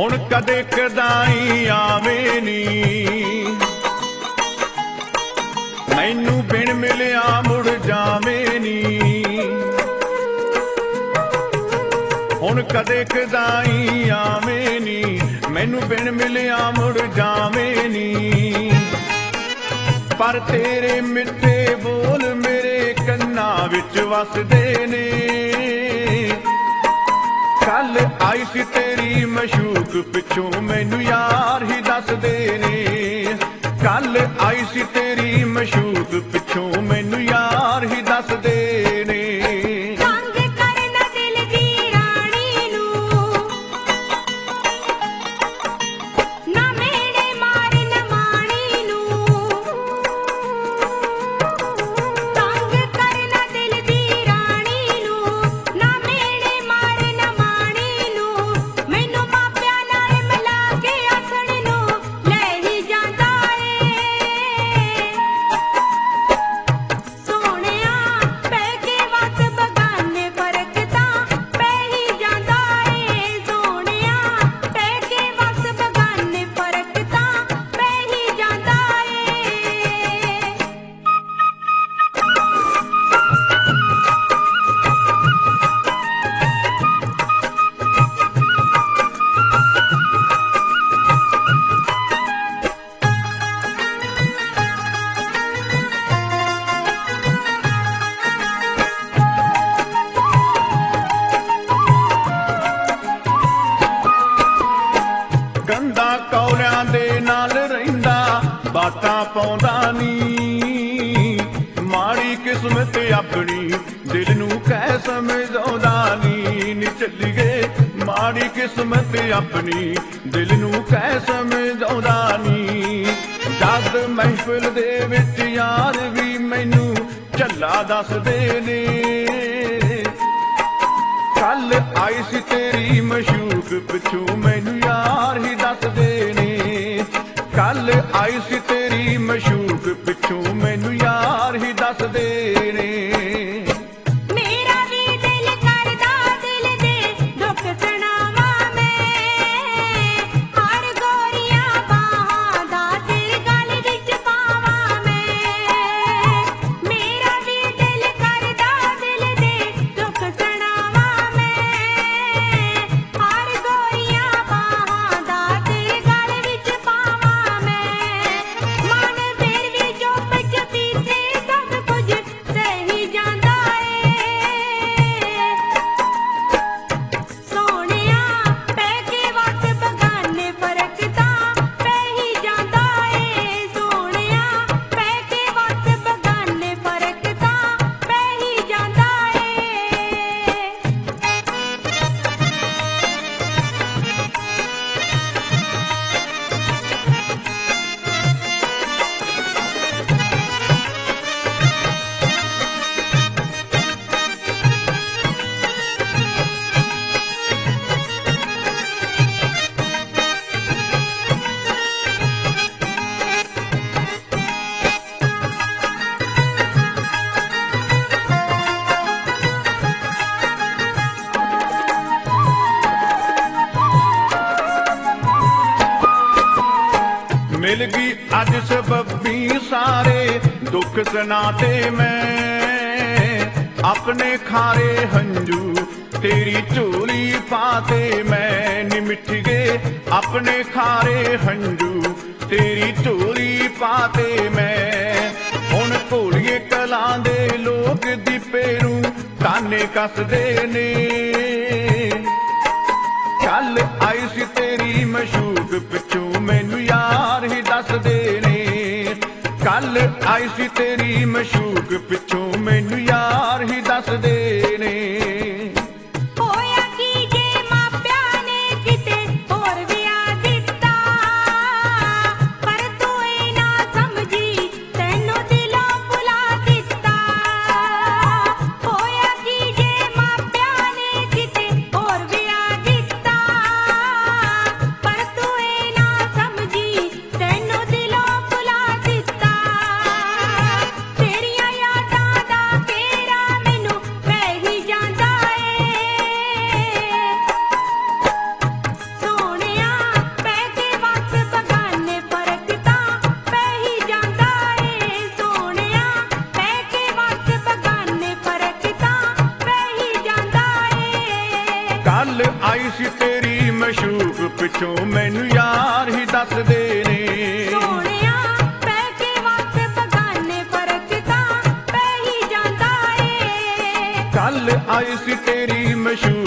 ਹੁਣ ਕਦੇ ਕਦਾਈ ਆਵੇ ਨੀ, ਮੈਨੂੰ ਬਿਨ ਮਿਲਿਆ ਮੁੜ ਜਾਵੇ ਨੀ। ਹੁਣ ਕਦੇ ਕਦਾਈ ਆਵੇ ਨੀ, ਮੈਨੂੰ ਬਿਨ ਮਿਲਿਆ ਮੁੜ ਜਾਵੇ ਨੀ। ਪਰ ਤੇਰੇ ਮਿੱਠੇ ਬੋਲ ਮੇਰੇ ਕੰਨਾਂ ਵਿੱਚ ਵਸਦੇ ਨੇ। ਕੱਲ ਆਈ ਸੀ ਤੇਰੀ ਮਸ਼ੂਕ ਪਿੱਛੋਂ ਮੈਨੂੰ ਯਾਰ ਹੀ ਦੱਸਦੇ ਨੇ। ਕੱਲ ਆਈ ਸੀ ਤੇਰੀ ਮਸ਼ੂਕ ਪਿੱਛੋਂ ਮੈਨੂੰ ਯਾਰ ਹੀ ਦੱਸਦੇ ਨੇ। ਕੌਲਿਆਂ ਦੇ ਨਾਲ ਰਹਿੰਦਾ ਬਾਤਾਂ ਪਾਉਂਦਾ ਨੀ। ਮਾੜੀ ਕਿਸਮਤ ਆਪਣੀ ਦਿਲ ਨੂੰ ਕਹਿ ਸਮਝਾਉਂਦਾ ਨੀ। ਨੀ ਚੱਲੀਏ ਮਾੜੀ ਕਿਸਮਤ ਆਪਣੀ ਦਿਲ ਨੂੰ ਕਹਿ ਸਮਝਾਉਂਦਾ ਨੀ। ਜਦ ਮਹਿਫਿਲ ਦੇ ਵਿੱਚ ਯਾਰ ਵੀ ਮੈਨੂੰ ਝੱਲਾ ਦੱਸਦੇ ਨੇ। ਕੱਲ ਆਈ ਸੀ ਤੇਰੀ ਮਸ਼ੂਕ ਪਿੱਛੋਂ ਮੈਨੂੰ ਯਾਰ ਹੀ ਦੱਸਦੇ ਨੇ। ਕੱਲ ਆਈ ਸੀ ਤੇਰੀ ਮਸ਼ੂਕ ਪਿੱਛੋਂ ਮੈਨੂੰ ਯਾਰ ਹੀ ਦੱਸਦੇ ਨੇ। ਮਿਲ ਗਈ ਅੱਜ ਸਬੱਬੀ ਸਾਰੇ ਦੁੱਖ ਸੁਣਾਤੇ ਮੈਂ। ਆਪਣੇ ਖਾਰੇ ਹੰਝੂ ਤੇਰੀ ਝੋਲੀ ਪਾਤੇ ਮੈਂ। ਨੀ ਮਿੱਠ ਗਏ ਆਪਣੇ ਖਾਰੇ ਹੰਝੂ ਤੇਰੀ ਝੋਲੀ ਪਾਤੇ ਮੈਂ। ਹੁਣ ਘੋਲੀਏ ਕਲਾਂ ਦੇ ਲੋਕ ਦੀਪੇ ਨੂੰ ਤਾਨੇ ਕੱਸਦੇ ਨੇ। ਕੱਲ ਆਈ ਸੀ ਤੇਰੀ ਮਸ਼ੂਕ ਪਿੱਛੋਂ ਮੈਨੂੰ ਯਾਰ ਹੀ ਦੱਸਦੇ ਨੇ। ਕੱਲ ਆਈ ਸੀ ਤੇਰੀ ਮਸ਼ੂਕ ਪਿੱਛੋਂ ਮੈਨੂੰ ਯਾਰ ਹੀ ਦੱਸਦੇ ਨੇ। ਜਾਂਦਾ ਪਿੱਛੋਂ ਮੈਨੂੰ ਯਾਰ ਹੀ ਦੱਸਦੇ ਨੇ। ਸੋਹਣਿਆ ਪੈ ਕੇ ਵਕਤ ਬਗਾਨੇ ਫਰਕ ਤਾਂ ਪੈ ਹੀ ਜਾਂਦਾ ਏ। ਕੱਲ ਆਈ ਸੀ ਤੇਰੀ ਮਸ਼ਹੂਰ